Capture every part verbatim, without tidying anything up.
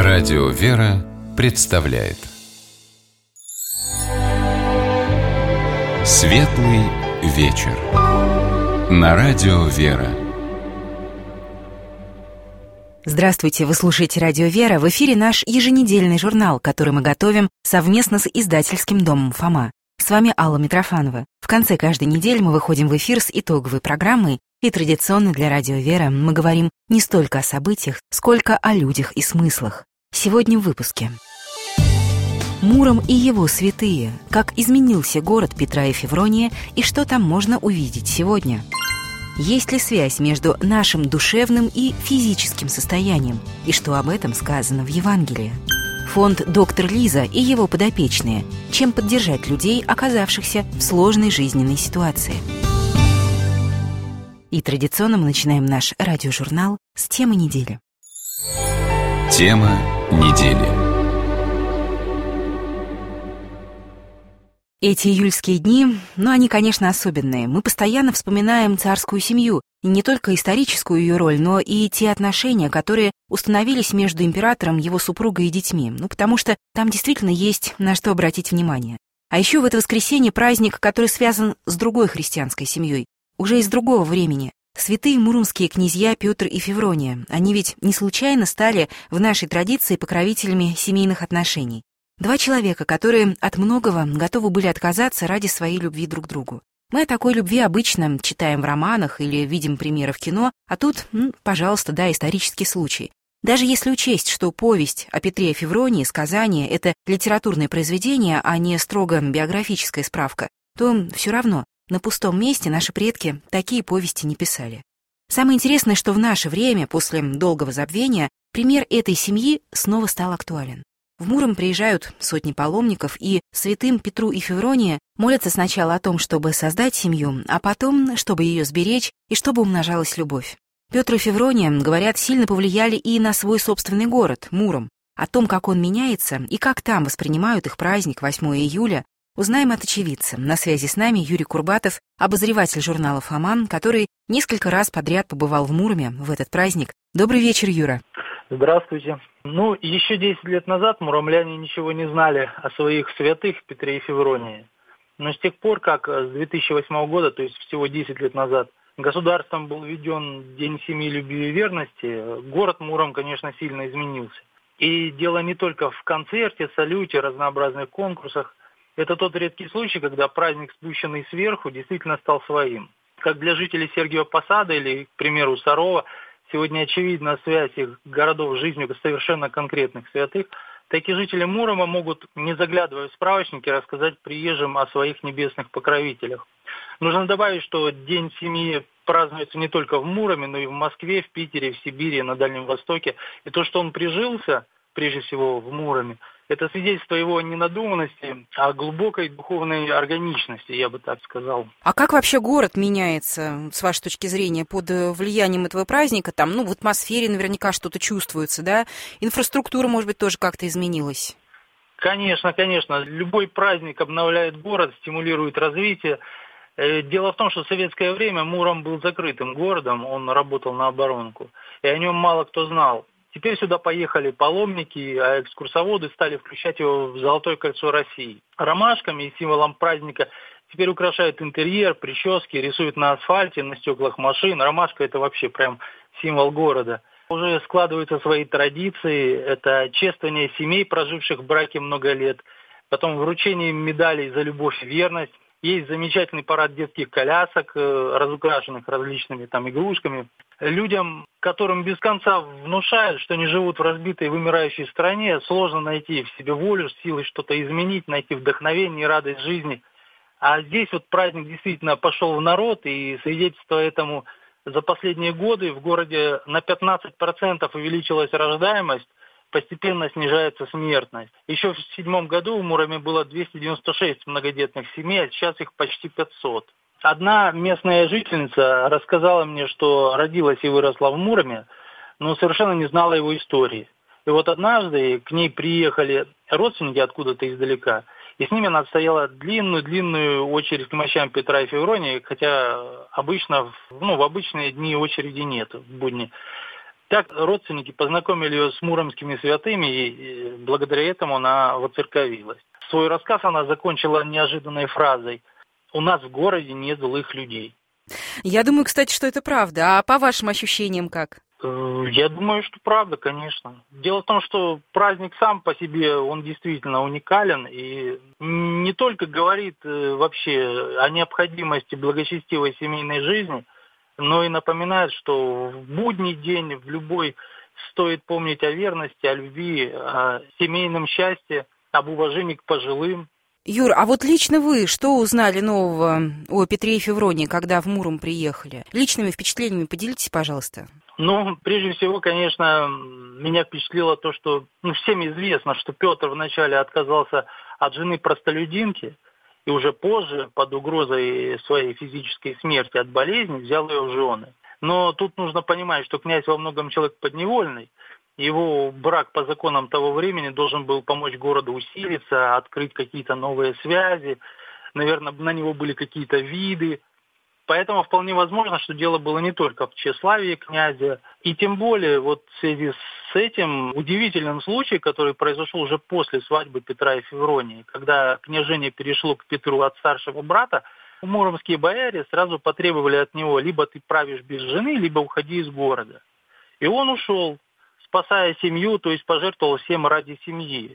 Радио «Вера» представляет Светлый вечер на Радио «Вера». Здравствуйте, вы слушаете Радио «Вера». В эфире наш еженедельный журнал, который мы готовим совместно с издательским домом «Фома». С вами Алла Митрофанова. В конце каждой недели мы выходим в эфир с итоговой программой, и традиционно для Радио «Вера» мы говорим не столько о событиях, сколько о людях и смыслах. Сегодня в выпуске. Муром и его святые. Как изменился город Петра и Феврония и что там можно увидеть сегодня. Есть ли связь между нашим душевным и физическим состоянием? И что об этом сказано в Евангелии? Фонд «Доктор Лиза» и его подопечные. Чем поддержать людей, оказавшихся в сложной жизненной ситуации? И традиционно мы начинаем наш радиожурнал с темы недели. Тема недели. Эти июльские дни, ну, они, конечно, особенные. Мы постоянно вспоминаем царскую семью, и не только историческую ее роль, но и те отношения, которые установились между императором, его супругой и детьми. Ну, потому что там действительно есть на что обратить внимание. А еще в это воскресенье праздник, который связан с другой христианской семьей, уже из другого времени. Святые муромские князья Петр и Феврония. Они ведь не случайно стали в нашей традиции покровителями семейных отношений. Два человека, которые от многого готовы были отказаться ради своей любви друг к другу. Мы о такой любви обычно читаем в романах или видим примеры в кино, а тут, ну, пожалуйста, да, исторический случай. Даже если учесть, что повесть о Петре и Февронии, сказание — это литературное произведение, а не строго биографическая справка, то все равно на пустом месте наши предки такие повести не писали. Самое интересное, что в наше время, после долгого забвения, пример этой семьи снова стал актуален. В Муром приезжают сотни паломников, и святым Петру и Февронии молятся сначала о том, чтобы создать семью, а потом, чтобы ее сберечь и чтобы умножалась любовь. Петр и Феврония, говорят, сильно повлияли и на свой собственный город, Муром. О том, как он меняется и как там воспринимают их праздник восьмого июля, узнаем от очевидца. На связи с нами Юрий Курбатов, обозреватель журнала «Фома», который несколько раз подряд побывал в Муроме в этот праздник. Добрый вечер, Юра. Здравствуйте. Ну, еще десять лет назад муромляне ничего не знали о своих святых Петре и Февронии. Но с тех пор, как с две тысячи восьмого года, то есть всего десять лет назад, государством был введен День семьи, любви и верности, город Муром, конечно, сильно изменился. И дело не только в концерте, салюте, разнообразных конкурсах. Это тот редкий случай, когда праздник, спущенный сверху, действительно стал своим. Как для жителей Сергиева Посада или, к примеру, Сарова, сегодня очевидна связь их городов с жизнью совершенно конкретных святых, так и жители Мурома могут, не заглядывая в справочники, рассказать приезжим о своих небесных покровителях. Нужно добавить, что День семьи празднуется не только в Муроме, но и в Москве, в Питере, в Сибири, на Дальнем Востоке. И то, что он прижился, прежде всего, в Муроме, это свидетельство его не надуманности, а глубокой духовной органичности, я бы так сказал. А как вообще город меняется, с вашей точки зрения, под влиянием этого праздника? Там, ну, в атмосфере наверняка что-то чувствуется, да? Инфраструктура, может быть, тоже как-то изменилась? Конечно, конечно. Любой праздник обновляет город, стимулирует развитие. Дело в том, что в советское время Муром был закрытым городом, он работал на оборонку, и о нем мало кто знал. Теперь сюда поехали паломники, а экскурсоводы стали включать его в Золотое кольцо России. Ромашками и символом праздника теперь украшают интерьер, прически, рисуют на асфальте, на стеклах машин. Ромашка — это вообще прям символ города. Уже складываются свои традиции. Это чествование семей, проживших в браке много лет. Потом вручение медалей за любовь и верность. Есть замечательный парад детских колясок, разукрашенных различными там игрушками. Людям, которым без конца внушают, что они живут в разбитой и вымирающей стране, сложно найти в себе волю, силы что-то изменить, найти вдохновение и радость жизни. А здесь вот праздник действительно пошел в народ, и свидетельство этому за последние годы в городе на пятнадцать процентов увеличилась рождаемость, постепенно снижается смертность. Еще в седьмом году в Муроме было двести девяносто шесть многодетных семей, а сейчас их почти пятьсот. Одна местная жительница рассказала мне, что родилась и выросла в Муроме, но совершенно не знала его истории. И вот однажды к ней приехали родственники откуда-то издалека, и с ними она отстояла длинную-длинную очередь к мощам Петра и Февронии, хотя обычно, ну, в обычные дни очереди нет, в будни. Так родственники познакомили ее с муромскими святыми, и благодаря этому она воцерковилась. Свой рассказ она закончила неожиданной фразой: «У нас в городе нет злых людей». Я думаю, кстати, что это правда. А по вашим ощущениям как? Я думаю, что правда, конечно. Дело в том, что праздник сам по себе, он действительно уникален и не только говорит вообще о необходимости благочестивой семейной жизни, но и напоминает, что в будний день, в любой, стоит помнить о верности, о любви, о семейном счастье, об уважении к пожилым. Юр, а вот лично вы что узнали нового о Петре и Февронии, когда в Муром приехали? Личными впечатлениями поделитесь, пожалуйста. Ну, прежде всего, конечно, меня впечатлило то, что ну, всем известно, что Петр вначале отказался от жены простолюдинки, и уже позже, под угрозой своей физической смерти от болезни, взял ее в жены. Но тут нужно понимать, что князь во многом человек подневольный. Его брак по законам того времени должен был помочь городу усилиться, открыть какие-то новые связи. Наверное, на него были какие-то виды. Поэтому вполне возможно, что дело было не только в тщеславии князя. И тем более вот в связи с этим удивительным случаем, который произошел уже после свадьбы Петра и Февронии, когда княжение перешло к Петру от старшего брата, муромские бояре сразу потребовали от него: либо ты правишь без жены, либо уходи из города. И он ушел, спасая семью, то есть пожертвовал всем ради семьи.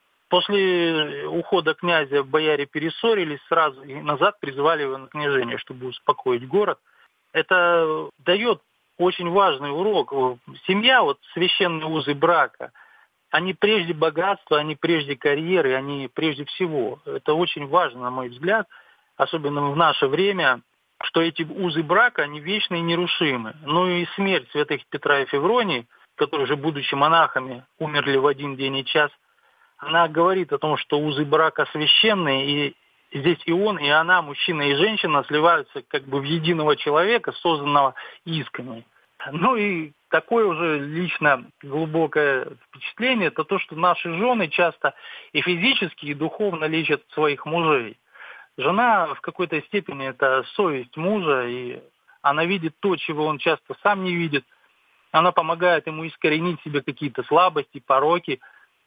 После ухода князя бояре перессорились сразу и назад призвали его на княжение, чтобы успокоить город. Это дает очень важный урок. Семья, вот священные узы брака, они прежде богатства, они прежде карьеры, они прежде всего. Это очень важно, на мой взгляд, особенно в наше время, что эти узы брака, они вечны и нерушимы. Ну и смерть святых Петра и Февронии, которые же, будучи монахами, умерли в один день и час, она говорит о том, что узы брака священные, и здесь и он, и она, мужчина и женщина, сливаются как бы в единого человека, созданного искренне. Ну и такое уже лично глубокое впечатление, это то, что наши жены часто и физически, и духовно лечат своих мужей. Жена в какой-то степени это совесть мужа, и она видит то, чего он часто сам не видит. Она помогает ему искоренить в себе какие-то слабости, пороки.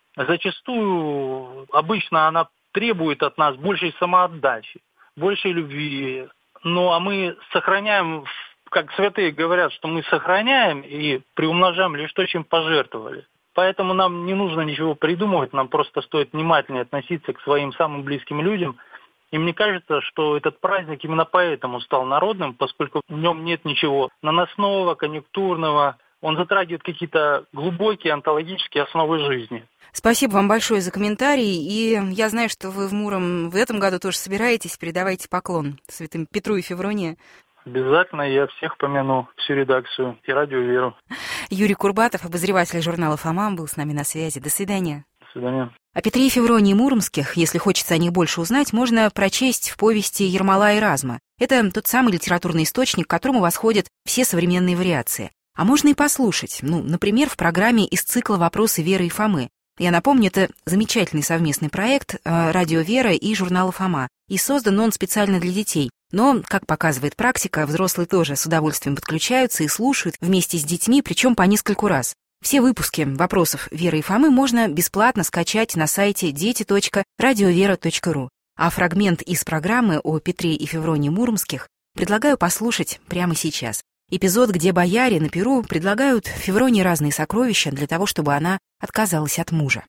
Зачастую, обычно она требует от нас большей самоотдачи, большей любви. Ну, а мы сохраняем, как святые говорят, что мы сохраняем и приумножаем лишь то, чем пожертвовали. Поэтому нам не нужно ничего придумывать, нам просто стоит внимательнее относиться к своим самым близким людям. И мне кажется, что этот праздник именно поэтому стал народным, поскольку в нем нет ничего наносного, конъюнктурного. Он затрагивает какие-то глубокие онтологические основы жизни. Спасибо вам большое за комментарий. И я знаю, что вы в Муром в этом году тоже собираетесь. Передавайте поклон святым Петру и Февронии. Обязательно я всех помяну, всю редакцию и радио «Веру». Юрий Курбатов, обозреватель журнала «Фома», был с нами на связи. До свидания. До свидания. О Петре и Февронии Муромских, если хочется о них больше узнать, можно прочесть в повести Ермола и Разма. Это тот самый литературный источник, к которому восходят все современные вариации. А можно и послушать, ну, например, в программе из цикла «Вопросы Веры и Фомы». Я напомню, это замечательный совместный проект «Радио Вера» и журнала «Фома». И создан он специально для детей. Но, как показывает практика, взрослые тоже с удовольствием подключаются и слушают вместе с детьми, причем по нескольку раз. Все выпуски «Вопросов Веры и Фомы» можно бесплатно скачать на сайте дети точка радиовера точка ру. А фрагмент из программы о Петре и Февронии Муромских предлагаю послушать прямо сейчас. Эпизод, где бояре на пиру предлагают Февронии разные сокровища для того, чтобы она отказалась от мужа.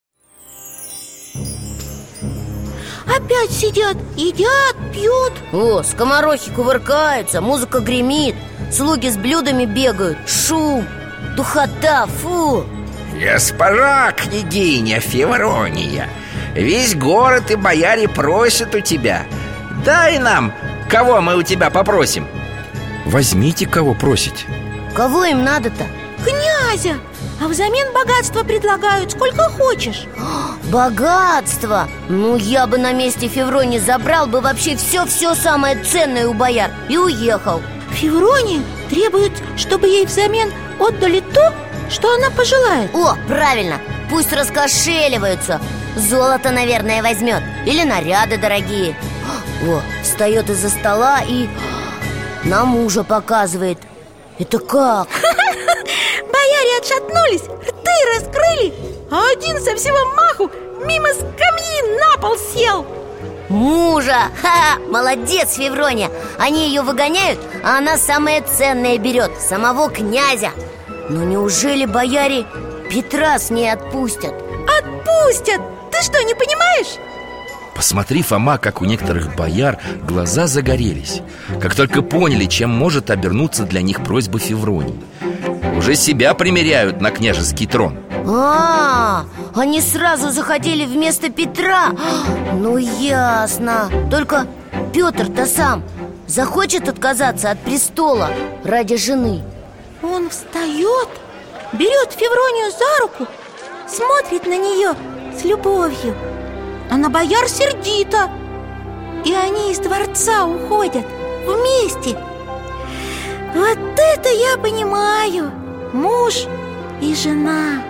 Опять сидят, едят, пьют. О, скоморохи кувыркаются, музыка гремит, слуги с блюдами бегают, шум, духота, фу. Госпожа княгиня Феврония, весь город и бояре просят у тебя. Дай нам, кого мы у тебя попросим. Возьмите, кого просите. Кого им надо-то? Князя! А взамен богатства предлагают, сколько хочешь. Богатство! Ну, я бы на месте Февронии забрал бы вообще все-все самое ценное у бояр и уехал. Феврония требует, чтобы ей взамен отдали то, что она пожелает. О, правильно, пусть раскошеливаются. Золото, наверное, возьмет. Или наряды дорогие. О, встает из-за стола и на мужа показывает. Это как? Бояре отшатнулись, рты раскрыли, а один со всего маху мимо скамьи на пол сел. Мужа! Ха-ха! Молодец, Феврония! Они ее выгоняют, а она самое ценное берет, самого князя. Но неужели бояре Петра с ней отпустят? Отпустят! Ты что, не понимаешь? Посмотри, Фома, как у некоторых бояр глаза загорелись, как только поняли, чем может обернуться для них просьба Февронии. Уже себя примеряют на княжеский трон. А, они сразу захотели вместо Петра. Ну, ясно. Только Петр-то сам захочет отказаться от престола ради жены. Он встает, берет Февронию за руку, смотрит на нее с любовью, а на бояр сердито. И они из дворца уходят вместе. Вот это я понимаю. Муж и жена.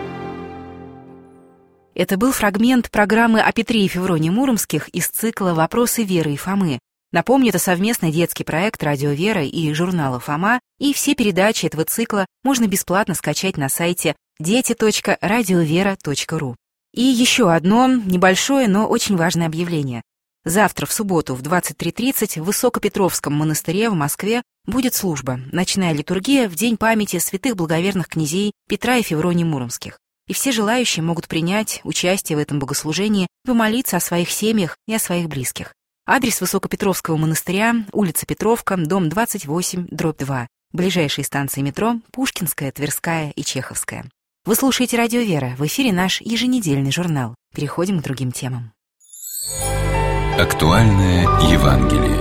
Это был фрагмент программы о Петре и Февронии Муромских из цикла «Вопросы Веры и Фомы». Напомню, это совместный детский проект «Радио Вера» и журнала «Фома», и все передачи этого цикла можно бесплатно скачать на сайте дети точка радиовера точка ру. И еще одно небольшое, но очень важное объявление. Завтра, в субботу, в двадцать три тридцать в Высокопетровском монастыре в Москве будет служба, ночная литургия в день памяти святых благоверных князей Петра и Февронии Муромских. И все желающие могут принять участие в этом богослужении, помолиться о своих семьях и о своих близких. Адрес Высокопетровского монастыря, улица Петровка, дом двадцать восемь, дробь два. Ближайшие станции метро — Пушкинская, Тверская и Чеховская. Вы слушаете «Радио Вера», в эфире наш еженедельный журнал. Переходим к другим темам. Актуальное Евангелие.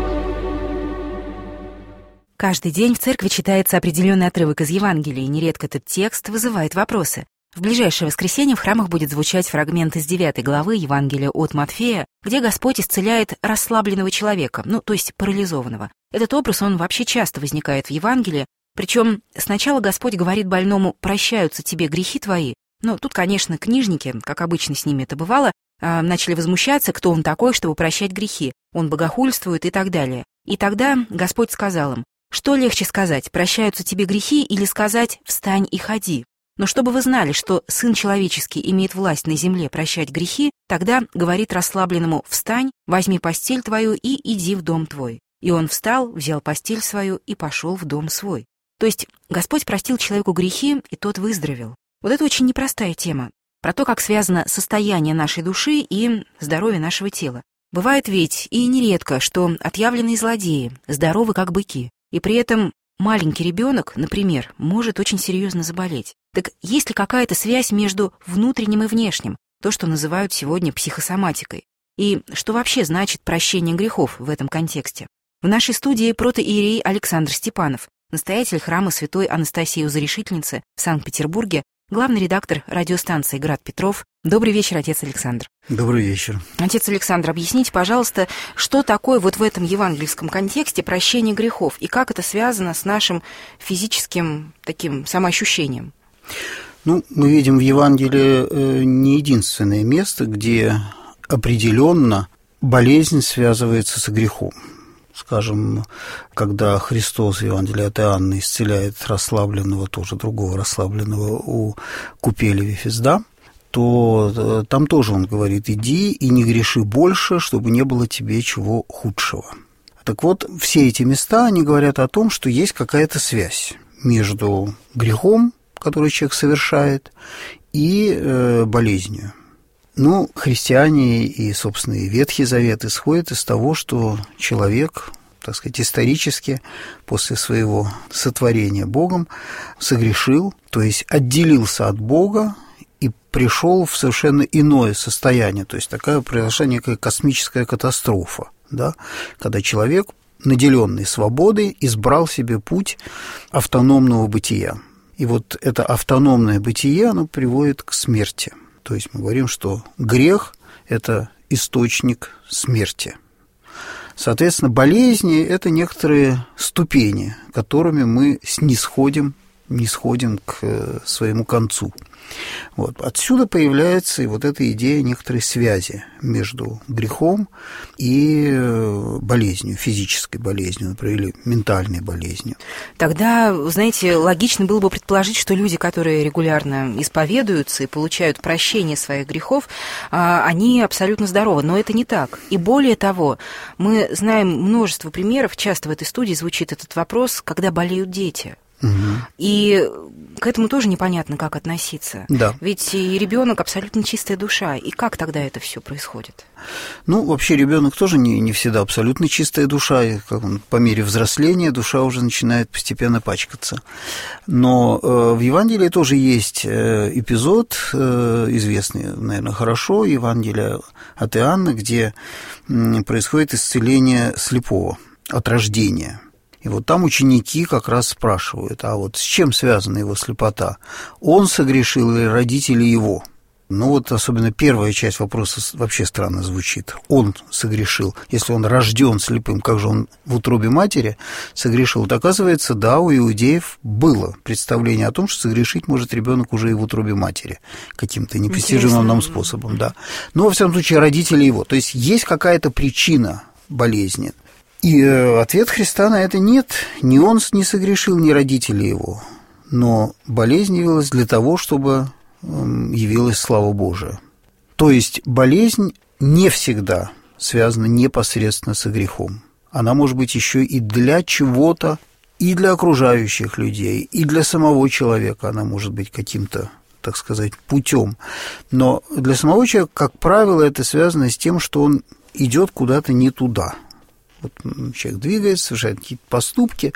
Каждый день в церкви читается определенный отрывок из Евангелия, и нередко этот текст вызывает вопросы. В ближайшее воскресенье в храмах будет звучать фрагмент из девятой главы Евангелия от Матфея, где Господь исцеляет расслабленного человека, ну, то есть парализованного. Этот образ, он вообще часто возникает в Евангелии, причем сначала Господь говорит больному «прощаются тебе грехи твои», но тут, конечно, книжники, как обычно с ними это бывало, начали возмущаться, кто он такой, чтобы прощать грехи, он богохульствует и так далее. И тогда Господь сказал им: что легче сказать, прощаются тебе грехи, или сказать «встань и ходи»? Но чтобы вы знали, что Сын Человеческий имеет власть на земле прощать грехи, тогда говорит расслабленному: «Встань, возьми постель твою и иди в дом твой». И он встал, взял постель свою и пошел в дом свой. То есть Господь простил человеку грехи, и тот выздоровел. Вот это очень непростая тема, про то, как связано состояние нашей души и здоровье нашего тела. Бывает ведь и нередко, что отъявленные злодеи здоровы как быки, и при этом маленький ребенок, например, может очень серьезно заболеть. Так есть ли какая-то связь между внутренним и внешним, то, что называют сегодня психосоматикой? И что вообще значит прощение грехов в этом контексте? В нашей студии протоиерей Александр Степанов, настоятель храма святой Анастасии Узорешительницы в Санкт-Петербурге, главный редактор радиостанции «Град Петров». Добрый вечер, отец Александр. Добрый вечер. Отец Александр, объясните, пожалуйста, что такое вот в этом евангельском контексте прощение грехов и как это связано с нашим физическим таким самоощущением? Ну, мы видим в Евангелии не единственное место, где определенно болезнь связывается с грехом. Скажем, когда Христос в Евангелии от Иоанна исцеляет расслабленного, тоже другого расслабленного у купели Вифезда, то там тоже он говорит: иди и не греши больше, чтобы не было тебе чего худшего. Так вот, все эти места, они говорят о том, что есть какая-то связь между грехом, который человек совершает, и э, болезнью. Ну, христиане и, собственно, и Ветхий Завет исходят из того, что человек, так сказать, исторически после своего сотворения Богом согрешил, то есть отделился от Бога и пришел в совершенно иное состояние, то есть такая произошла некая космическая катастрофа, да, когда человек, наделенный свободой, избрал себе путь автономного бытия. И вот это автономное бытие, оно приводит к смерти. То есть мы говорим, что грех – это источник смерти. Соответственно, болезни – это некоторые ступени, которыми мы снисходим не сходим к своему концу. Вот. Отсюда появляется и вот эта идея некоторой связи между грехом и болезнью, физической болезнью, например, или ментальной болезнью. Тогда, знаете, логично было бы предположить, что люди, которые регулярно исповедуются и получают прощение своих грехов, они абсолютно здоровы. Но это не так. И более того, мы знаем множество примеров, часто в этой студии звучит этот вопрос, когда болеют дети. Угу. И к этому тоже непонятно, как относиться. Да. Ведь и ребенок абсолютно чистая душа. И как тогда это все происходит? Ну, вообще ребенок тоже не, не всегда абсолютно чистая душа. И как он, по мере взросления душа уже начинает постепенно пачкаться. Но э, в Евангелии тоже есть э, эпизод, э, известный, наверное, хорошо, Евангелие от Иоанна, где э, происходит исцеление слепого от рождения. И вот там ученики как раз спрашивают, а вот с чем связана его слепота? Он согрешил или родители его? Ну вот особенно первая часть вопроса вообще странно звучит. Он согрешил. Если он рожден слепым, как же он в утробе матери согрешил? Вот оказывается, да, у иудеев было представление о том, что согрешить может ребенок уже и в утробе матери каким-то непостижимым нам способом. Да. Но, во всяком случае, родители его. То есть есть какая-то причина болезни. И ответ Христа на это нет. Ни он не согрешил, ни родители его. Но болезнь явилась для того, чтобы явилась слава Божия. То есть болезнь не всегда связана непосредственно со грехом. Она может быть еще и для чего-то, и для окружающих людей, и для самого человека она может быть каким-то, так сказать, путем. Но для самого человека, как правило, это связано с тем, что он идет куда-то не туда. Вот человек двигается, совершает какие-то поступки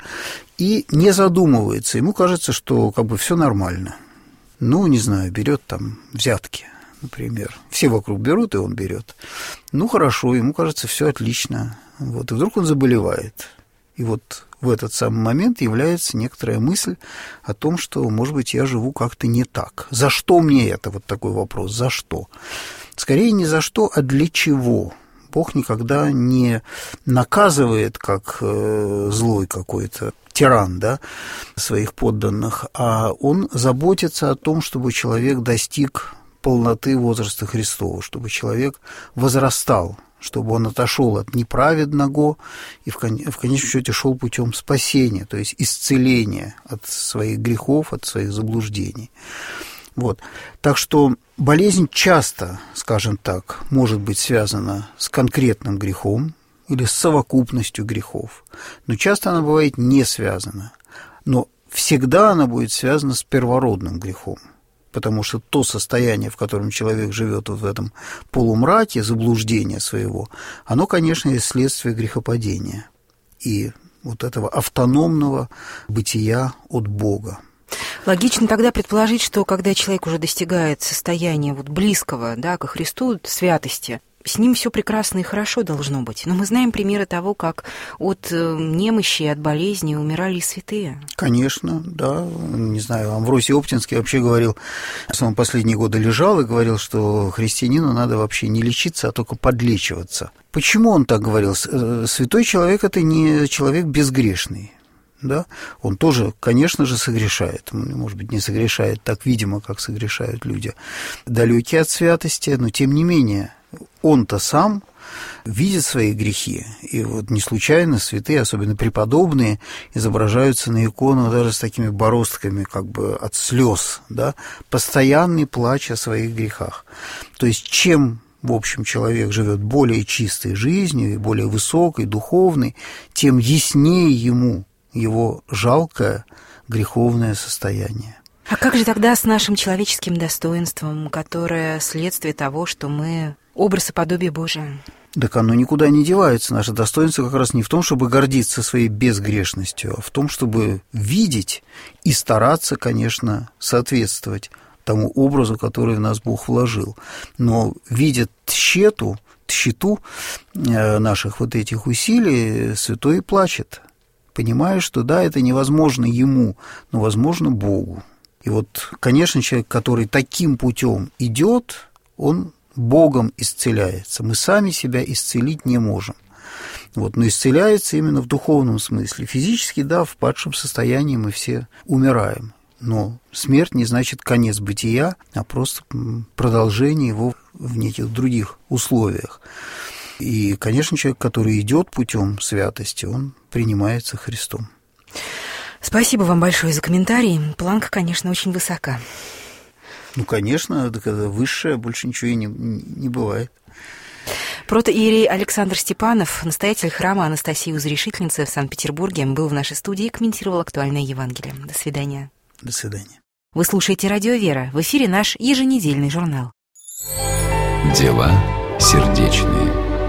и не задумывается. Ему кажется, что как бы все нормально. Ну, не знаю, берет там взятки, например. Все вокруг берут, и он берет. Ну, хорошо, ему кажется, все отлично. Вот, и вдруг он заболевает. И вот в этот самый момент является некоторая мысль о том, что, может быть, я живу как-то не так. За что мне это? Вот такой вопрос. За что? Скорее не за что, а для чего? Бог никогда не наказывает, как э, злой какой-то тиран, да, своих подданных, а он заботится о том, чтобы человек достиг полноты возраста Христова, чтобы человек возрастал, чтобы он отошел от неправедного и в, кон- в конечном счете шел путем спасения, то есть исцеления от своих грехов, от своих заблуждений. Вот. Так что болезнь часто, скажем так, может быть связана с конкретным грехом или с совокупностью грехов, но часто она бывает не связана. Но всегда она будет связана с первородным грехом, потому что то состояние, в котором человек живет вот в этом полумраке заблуждения своего, оно, конечно, есть следствие грехопадения и вот этого автономного бытия от Бога. Логично тогда предположить, что когда человек уже достигает состояния вот близкого, да, ко Христу, святости, с ним все прекрасно и хорошо должно быть. Но мы знаем примеры того, как от немощи, от болезни умирали святые. Конечно, да. Не знаю, Амвросий Оптинский вообще говорил, что он последние годы лежал и говорил, что христианину надо вообще не лечиться, а только подлечиваться. Почему он так говорил? Святой человек – это не человек безгрешный. Да? Он тоже, конечно же, согрешает. Может быть, не согрешает так видимо, как согрешают люди, далекие от святости, но тем не менее он-то сам видит свои грехи. И вот не случайно святые, особенно преподобные, изображаются на иконах даже с такими бороздками как бы от слез, да? Постоянный плач о своих грехах. То есть чем в общем, человек живет более чистой жизнью и более высокой, духовной, тем яснее ему его жалкое греховное состояние. А как же тогда с нашим человеческим достоинством, которое следствие того, что мы образ и подобие Божие? Так оно никуда не девается. Наше достоинство как раз не в том, чтобы гордиться своей безгрешностью, а в том, чтобы видеть и стараться, конечно, соответствовать тому образу, который в нас Бог вложил. Но видя тщету, тщету наших вот этих усилий, святой плачет, понимая, что да, это невозможно ему, но возможно Богу. И вот, конечно, человек, который таким путем идет, он Богом исцеляется. Мы сами себя исцелить не можем. Вот, но исцеляется именно в духовном смысле. Физически, да, в падшем состоянии мы все умираем. Но смерть не значит конец бытия, а просто продолжение его в неких других условиях. И, конечно, человек, который идет путем святости, он принимается Христом. Спасибо вам большое за комментарий. Планка, конечно, очень высока. Ну, конечно, высшее больше ничего и не, не бывает. Протоиерей Александр Степанов, настоятель храма Анастасии Узрешительницы в Санкт-Петербурге, был в нашей студии и комментировал актуальное Евангелие. До свидания. До свидания. Вы слушаете «Радио Вера». В эфире наш еженедельный журнал. Дела сердечные.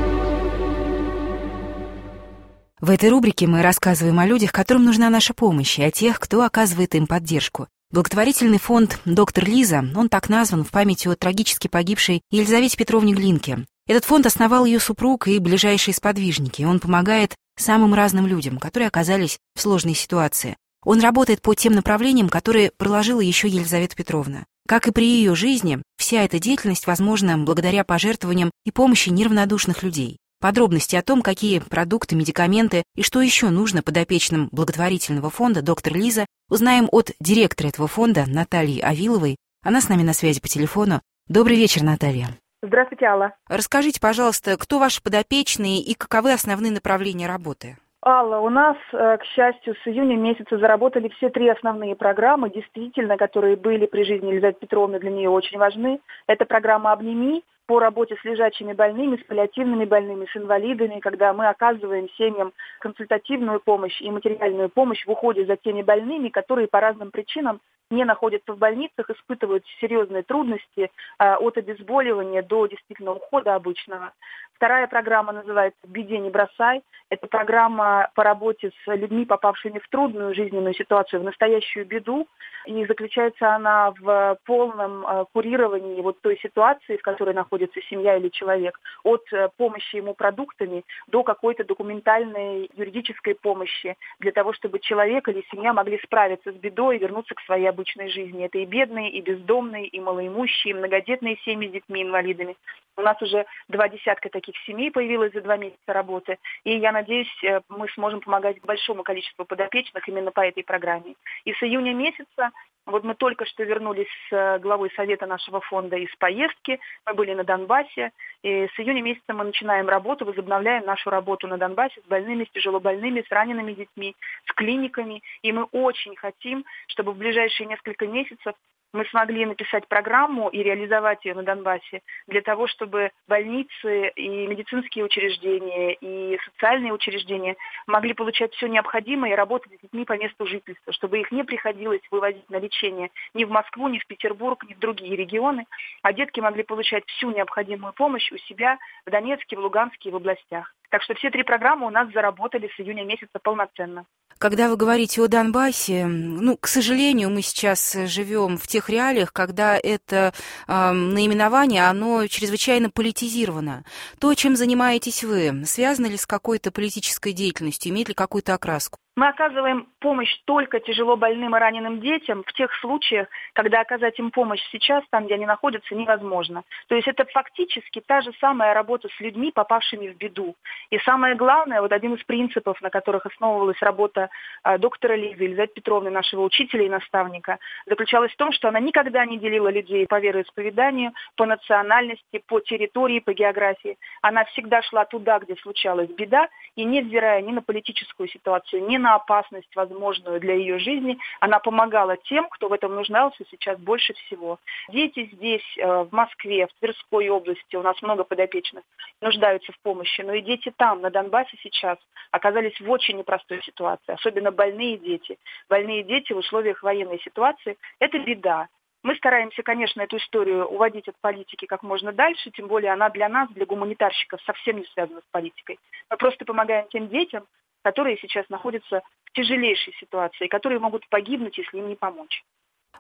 В этой рубрике мы рассказываем о людях, которым нужна наша помощь, и о тех, кто оказывает им поддержку. Благотворительный фонд «Доктор Лиза», он так назван в память о трагически погибшей Елизавете Петровне Глинке. Этот фонд основал ее супруг и ближайшие сподвижники. Он помогает самым разным людям, которые оказались в сложной ситуации. Он работает по тем направлениям, которые проложила еще Елизавета Петровна. Как и при ее жизни, вся эта деятельность возможна благодаря пожертвованиям и помощи неравнодушных людей. Подробности о том, какие продукты, медикаменты и что еще нужно подопечным благотворительного фонда «Доктор Лиза», узнаем от директора этого фонда Натальи Авиловой. Она с нами на связи по телефону. Добрый вечер, Наталья. Здравствуйте, Алла. Расскажите, пожалуйста, кто ваши подопечные и каковы основные направления работы? Алла, у нас, к счастью, с июня месяца заработали все три основные программы, действительно, которые были при жизни Елизаветы Петровны, для нее очень важны. Это программа «Обними» по работе с лежачими больными, с паллиативными больными, с инвалидами, когда мы оказываем семьям консультативную помощь и материальную помощь в уходе за теми больными, которые по разным причинам не находятся в больницах, испытывают серьезные трудности а, от обезболивания до действительно ухода обычного. Вторая программа называется «В беде не бросай». Это программа по работе с людьми, попавшими в трудную жизненную ситуацию, в настоящую беду. И заключается она в полном а, курировании вот той ситуации, в которой находится семья или человек, от а, помощи ему продуктами до какой-то документальной юридической помощи для того, чтобы человек или семья могли справиться с бедой и вернуться к своей обычной жизни. Это и бедные, и бездомные, и малоимущие, и многодетные семьи с детьми-инвалидами. У нас уже два десятка таких семей появилось за два месяца работы. И я надеюсь, мы сможем помогать большому количеству подопечных именно по этой программе. И с июня месяца, вот мы только что вернулись с главой совета нашего фонда из поездки, мы были на Донбассе, и с июня месяца мы начинаем работу, возобновляем нашу работу на Донбассе с больными, с тяжелобольными, с ранеными детьми, с клиниками. И мы очень хотим, чтобы в ближайшие несколько месяцев мы смогли написать программу и реализовать ее на Донбассе для того, чтобы больницы и медицинские учреждения, и социальные учреждения могли получать все необходимое и работать с детьми по месту жительства, чтобы их не приходилось вывозить на лечение ни в Москву, ни в Петербург, ни в другие регионы, а детки могли получать всю необходимую помощь у себя в Донецке, в Луганске и в областях. Так что все три программы у нас заработали с июня месяца полноценно. Когда вы говорите о Донбассе, ну, к сожалению, мы сейчас живем в тех реалиях, когда это э, наименование, оно чрезвычайно политизировано. То, чем занимаетесь вы, связано ли с какой-то политической деятельностью, имеет ли какую-то окраску? Мы оказываем помощь только тяжело больным и раненым детям в тех случаях, когда оказать им помощь сейчас, там, где они находятся, невозможно. То есть это фактически та же самая работа с людьми, попавшими в беду. И самое главное, вот один из принципов, на которых основывалась работа э, доктора Лизы, Елизаветы Петровны, нашего учителя и наставника, заключалась в том, что она никогда не делила людей по вероисповеданию, по национальности, по территории, по географии. Она всегда шла туда, где случалась беда, и невзирая ни на политическую ситуацию, ни на опасность, возможную для ее жизни, она помогала тем, кто в этом нуждался сейчас больше всего. Дети здесь, в Москве, в Тверской области, у нас много подопечных, нуждаются в помощи, но и дети там, на Донбассе сейчас, оказались в очень непростой ситуации, особенно больные дети. Больные дети в условиях военной ситуации – это беда. Мы стараемся, конечно, эту историю уводить от политики как можно дальше, тем более она для нас, для гуманитарщиков, совсем не связана с политикой. Мы просто помогаем тем детям, которые сейчас находятся в тяжелейшей ситуации, которые могут погибнуть, если им не помочь.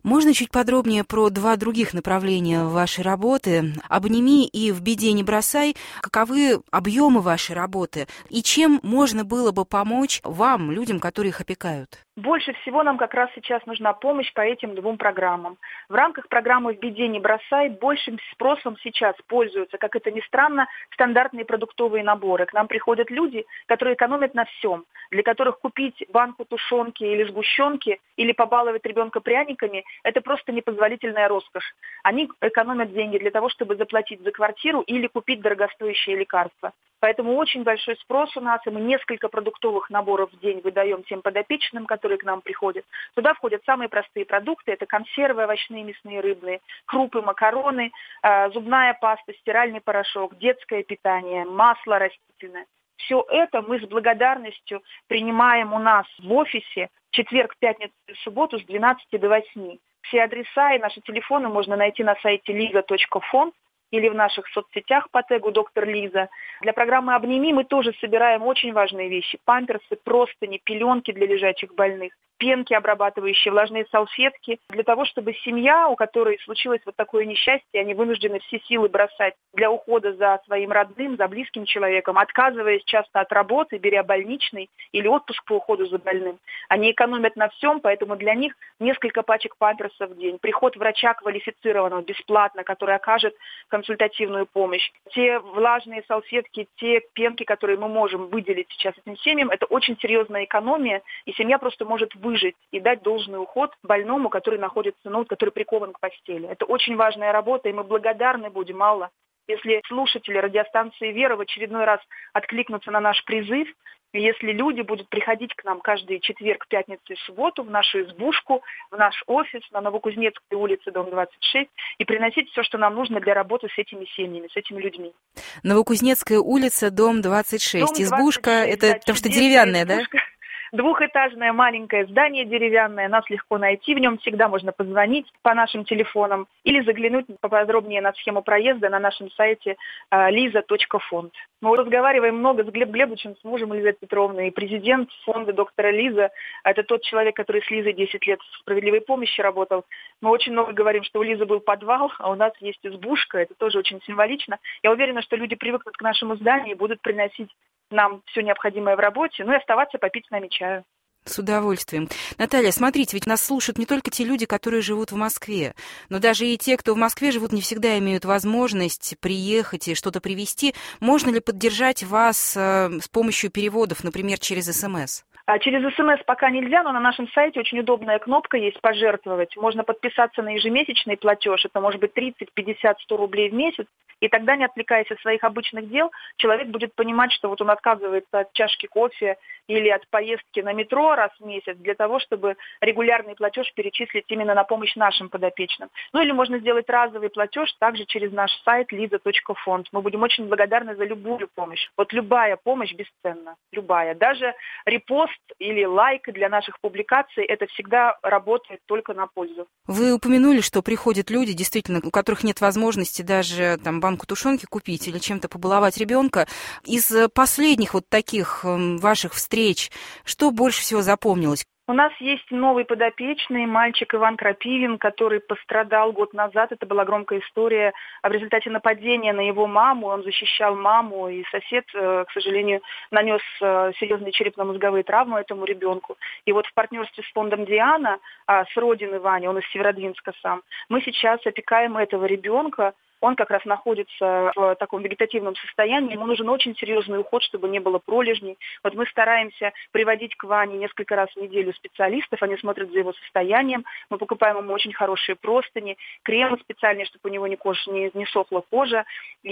Можно чуть подробнее про два других направления вашей работы? «Обними» и «В беде не бросай». Каковы объемы вашей работы? И чем можно было бы помочь вам, людям, которые их опекают? Больше всего нам как раз сейчас нужна помощь по этим двум программам. В рамках программы «В беде не бросай» большим спросом сейчас пользуются, как это ни странно, стандартные продуктовые наборы. К нам приходят люди, которые экономят на всем, для которых купить банку тушенки или сгущенки или побаловать ребенка пряниками – это просто непозволительная роскошь. Они экономят деньги для того, чтобы заплатить за квартиру или купить дорогостоящие лекарства. Поэтому очень большой спрос у нас, и мы несколько продуктовых наборов в день выдаем тем подопечным, которые к нам приходят. Туда входят самые простые продукты, это консервы, овощные, мясные, рыбные, крупы, макароны, зубная паста, стиральный порошок, детское питание, масло растительное. Все это мы с благодарностью принимаем у нас в офисе в четверг, пятницу и субботу с двенадцати до восьми. Все адреса и наши телефоны можно найти на сайте лиза точка фонд или в наших соцсетях по тегу «Доктор Лиза». Для программы «Обними» мы тоже собираем очень важные вещи. Памперсы, простыни, пеленки для лежачих больных, пенки обрабатывающие, влажные салфетки. Для того, чтобы семья, у которой случилось вот такое несчастье, они вынуждены все силы бросать для ухода за своим родным, за близким человеком, отказываясь часто от работы, беря больничный или отпуск по уходу за больным. Они экономят на всем, поэтому для них несколько пачек памперсов в день. Приход врача квалифицированного бесплатно, который окажет консультативную помощь. Те влажные салфетки, те пенки, которые мы можем выделить сейчас этим семьям, это очень серьезная экономия, и семья просто может выжить и дать должный уход больному, который находится, ну, который прикован к постели. Это очень важная работа, и мы благодарны будем, Алла, если слушатели радиостанции «Вера» в очередной раз откликнутся на наш призыв, и если люди будут приходить к нам каждый четверг, пятницу и субботу в нашу избушку, в наш офис на Новокузнецкой улице, дом двадцать шесть, и приносить все, что нам нужно для работы с этими семьями, с этими людьми. Новокузнецкая улица, дом двадцать шесть. Дом избушка, двадцать шесть, это да, потому что деревянная, избушка. Да? Двухэтажное маленькое здание деревянное, нас легко найти, в нем всегда можно позвонить по нашим телефонам или заглянуть поподробнее на схему проезда на нашем сайте лиза точка фонд. Мы разговариваем много с Глебом Глебовичем, с мужем Елизаветы Петровны, и президент фонда доктора Лиза, это тот человек, который с Лизой десять лет в справедливой помощи работал. Мы очень много говорим, что у Лизы был подвал, а у нас есть избушка, это тоже очень символично. Я уверена, что люди привыкнут к нашему зданию и будут приносить нам все необходимое в работе, ну и оставаться попить с нами чаю. С удовольствием. Наталья, смотрите, ведь нас слушают не только те люди, которые живут в Москве, но даже и те, кто в Москве живут, не всегда имеют возможность приехать и что-то привезти. Можно ли поддержать вас э, с помощью переводов, например, через СМС? А через СМС пока нельзя, но на нашем сайте очень удобная кнопка есть «Пожертвовать». Можно подписаться на ежемесячный платеж, это может быть тридцать, пятьдесят, сто рублей в месяц, и тогда, не отвлекаясь от своих обычных дел, человек будет понимать, что вот он отказывается от чашки кофе или от поездки на метро раз в месяц для того, чтобы регулярный платеж перечислить именно на помощь нашим подопечным. Ну или можно сделать разовый платеж также через наш сайт лиза точка фонд. Мы будем очень благодарны за любую помощь. Вот любая помощь бесценна, любая. Даже репост или лайк для наших публикаций, это всегда работает только на пользу. Вы упомянули, что приходят люди, действительно, у которых нет возможности даже там банку тушенки купить или чем-то побаловать ребенка. Из последних вот таких ваших встреч, что больше всего запомнилось? У нас есть новый подопечный, мальчик Иван Крапивин, который пострадал год назад. Это была громкая история в результате нападения на его маму. Он защищал маму, и сосед, к сожалению, нанес серьезные черепно-мозговые травмы этому ребенку. И вот в партнерстве с фондом «Диана», с родины Вани, он из Северодвинска сам, мы сейчас опекаем этого ребенка. Он как раз находится в таком вегетативном состоянии, ему нужен очень серьезный уход, чтобы не было пролежней. Вот мы стараемся приводить к Ване несколько раз в неделю специалистов, они смотрят за его состоянием, мы покупаем ему очень хорошие простыни, кремы специальные, чтобы у него не, кожа, не, не сохла кожа.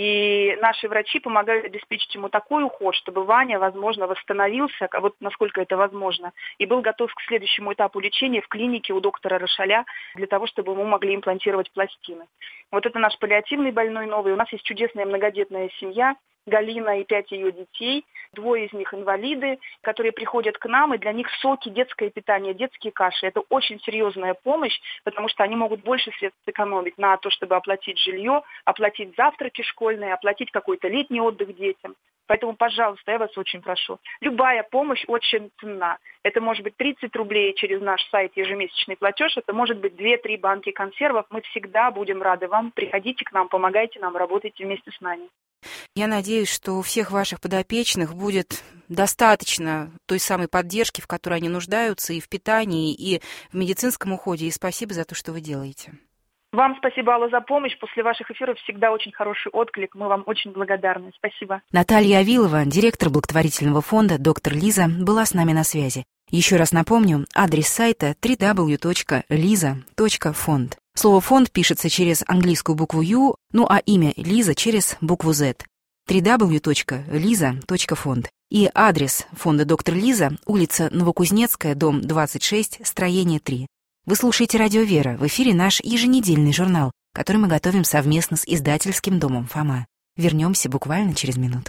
И наши врачи помогают обеспечить ему такой уход, чтобы Ваня, возможно, восстановился, вот насколько это возможно, и был готов к следующему этапу лечения в клинике у доктора Рошаля, для того, чтобы ему могли имплантировать пластины. Вот это наш паллиативный больной новый. У нас есть чудесная многодетная семья. Галина и пять ее детей. Двое из них инвалиды, которые приходят к нам, и для них соки, детское питание, детские каши. Это очень серьезная помощь, потому что они могут больше средств сэкономить на то, чтобы оплатить жилье, оплатить завтраки школьные, оплатить какой-то летний отдых детям. Поэтому, пожалуйста, я вас очень прошу. Любая помощь очень ценна. Это может быть тридцать рублей через наш сайт ежемесячный платеж, это может быть две-три банки консервов. Мы всегда будем рады вам. Приходите к нам, помогайте нам, работайте вместе с нами. Я надеюсь, что у всех ваших подопечных будет достаточно той самой поддержки, в которой они нуждаются, и в питании, и в медицинском уходе. И спасибо за то, что вы делаете. Вам спасибо, Алла, за помощь. После ваших эфиров всегда очень хороший отклик. Мы вам очень благодарны. Спасибо. Наталья Авилова, директор благотворительного фонда «Доктор Лиза», была с нами на связи. Еще раз напомню, адрес сайта дабл ю дабл ю дабл ю точка лиза точка фонд. Слово «фонд» пишется через английскую букву «Ю», ну а имя Лиза через букву «З». дабл ю дабл ю дабл ю точка лиза точка фонд. И адрес фонда «Доктор Лиза», улица Новокузнецкая, дом двадцать шесть, строение три. Вы слушаете «Радио Вера». В эфире наш еженедельный журнал, который мы готовим совместно с издательским домом «Фома». Вернемся буквально через минуту.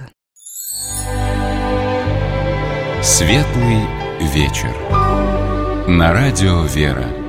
Светлый вечер. На радио «Вера».